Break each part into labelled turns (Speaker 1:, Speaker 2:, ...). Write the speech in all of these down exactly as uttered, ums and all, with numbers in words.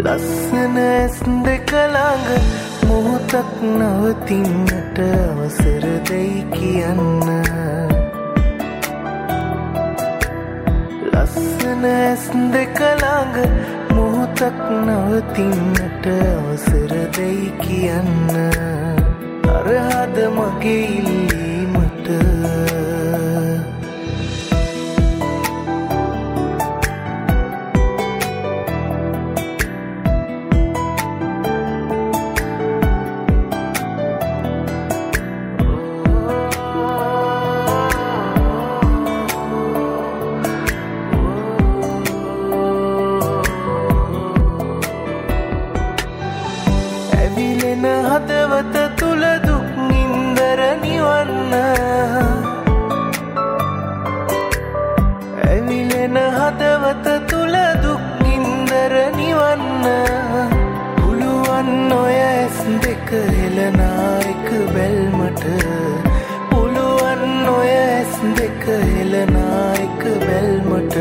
Speaker 1: ලස්සන ඇස් දෙක ළඟ මොහොතක් නවතින්නට අවසර දෙයි කියන්න. ලස්සන ඇස් දෙක ළඟ මොහොතක් නවතින්නට අවසර දෙයි කියන්න. තරහද මගේ ඉල්ලීමට. හදවත තුල දුක් නින්දර නිවන්න. ඇවිලෙන හදවත තුල දුක් නින්දර නිවන්න. පුළුවන් ඔය ඇස් දෙක හෙලනා එක බැල්මට. පුළුවන් ඔය ඇස් දෙක හෙලනා එක බැල්මට.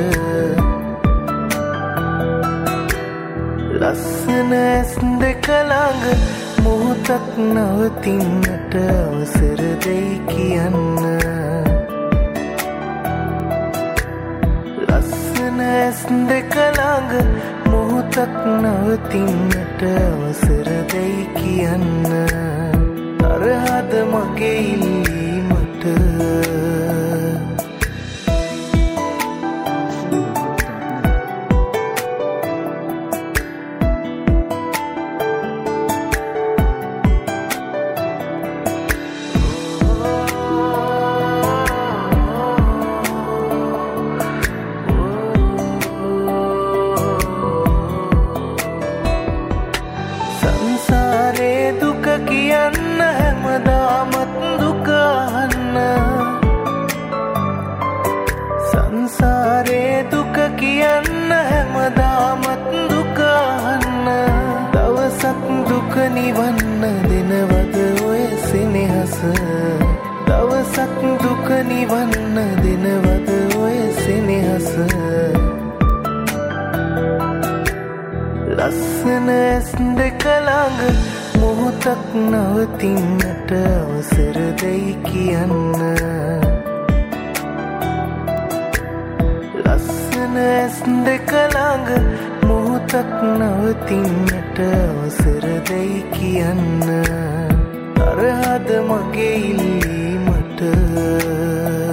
Speaker 1: ලස්සන ඇස් දෙක ළඟ මොහොතක් නවතින්නට අවසර දෙයි කියන්න. ලස්සන ඇස් දෙක ළඟ මොහොතක් නවතින්නට අවසර දෙයි කියන්න. තරහද මගේ ඉල්ලීමට. දුක කියන්න හැමදාමත් දුක අහන්න. සංසාරේ දුක කියන්න හැමදාමත් දුක අහන්න. දවසක් දුක නිවන්න දෙනවද ඔය සෙනෙහස. දවසක් දුක නිවන්න දෙනවද ඔය සෙනෙහස. ලස්සන ඇස් දෙක ළඟ මොහොතක් නවතින්නට අවසර දෙයි කියන්න. ලස්සන ඇස් දෙක ළඟ මොහොතක් නවතින්නට අවසර දෙයි කියන්න. තරහද මගේ ඉල්ලීමට.